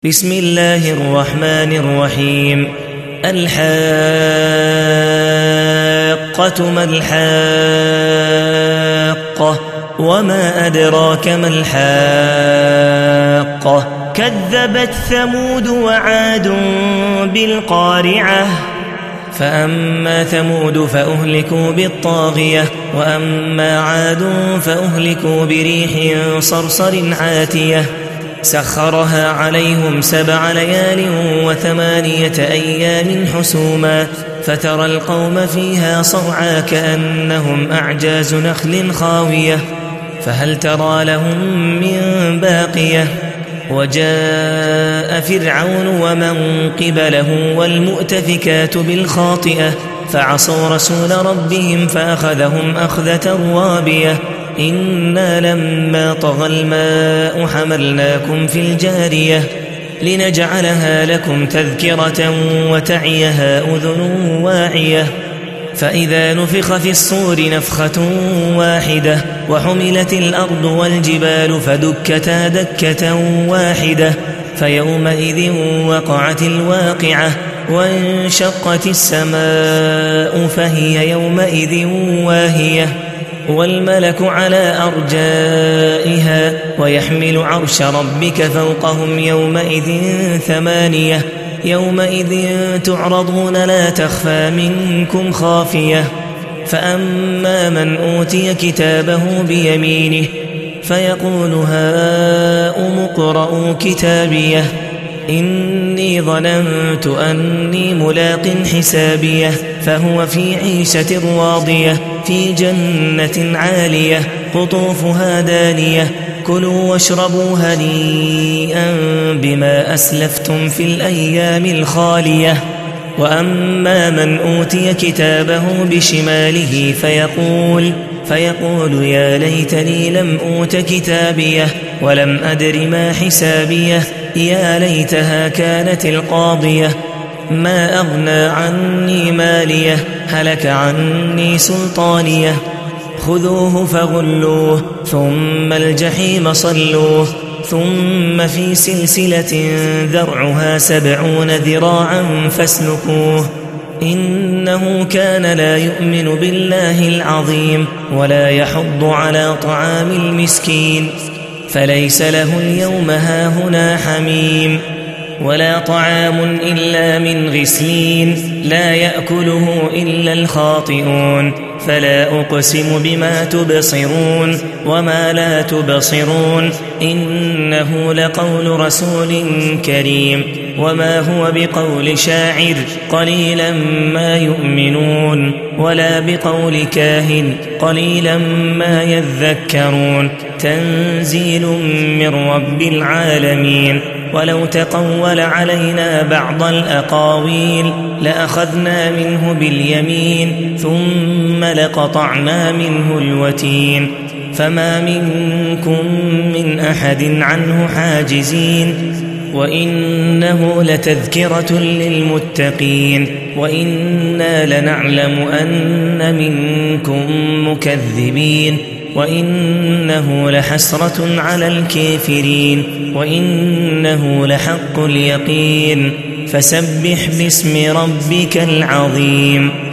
بسم الله الرحمن الرحيم. الحاقة ما الحاقة وما أدراك ما الحاقة كذبت ثمود وعاد بالقارعة فأما ثمود فأهلكوا بالطاغية وأما عاد فأهلكوا بريح صرصر عاتية سخرها عليهم 7 ليال و8 أيام حسوما فترى القوم فيها صرعى كأنهم أعجاز نخل خاوية فهل ترى لهم من باقية وجاء فرعون ومن قبله والمؤتفكات بالخاطئة فعصوا رسول ربهم فأخذهم أخذة رابية إنا لما طغى الماء حملناكم في الجارية لنجعلها لكم تذكرة وتعيها أذن واعية فإذا نفخ في الصور نفخة واحدة وحملت الأرض والجبال فدكتا دكة واحدة فيومئذ وقعت الواقعة وانشقت السماء فهي يومئذ واهية والملك على أرجائها ويحمل عرش ربك فوقهم يومئذ 8 يومئذ تعرضون لا تخفى منكم خافية فأما من أوتي كتابه بيمينه فيقول هاؤم اقرءوا كتابيه إني ظننت أني ملاق حسابيه فهو في عيشة راضية في جنة عالية قطوفها دانية كلوا واشربوا هنيئا بما أسلفتم في الأيام الخالية وأما من أوتي كتابه بشماله فيقول يا ليتني لم أوت كتابيه ولم أدر ما حسابيه يا ليتها كانت القاضية ما أغنى عني ماليه هلك عني سلطانيه خذوه فغلوه ثم الجحيم صلوه ثم في سلسلة ذرعها 70 ذراعا فاسلكوه إنه كان لا يؤمن بالله العظيم ولا يحض على طعام المسكين فليس له اليوم هاهنا حميم ولا طعام إلا من غسلين لا يأكله إلا الخاطئون فلا أقسم بما تبصرون وما لا تبصرون إنه لقول رسول كريم وما هو بقول شاعر قليلا ما يؤمنون ولا بقول كاهن قليلا ما يذكرون تنزيل من رب العالمين ولو تقول علينا بعض الأقاويل لأخذنا منه باليمين ثم لقطعنا منه الوتين فما منكم من أحد عنه حاجزين وإنه لتذكرة للمتقين وإنا لنعلم أن منكم مكذبين وإنه لحسرة على الكافرين وإنه لحق اليقين فسبح باسم ربك العظيم.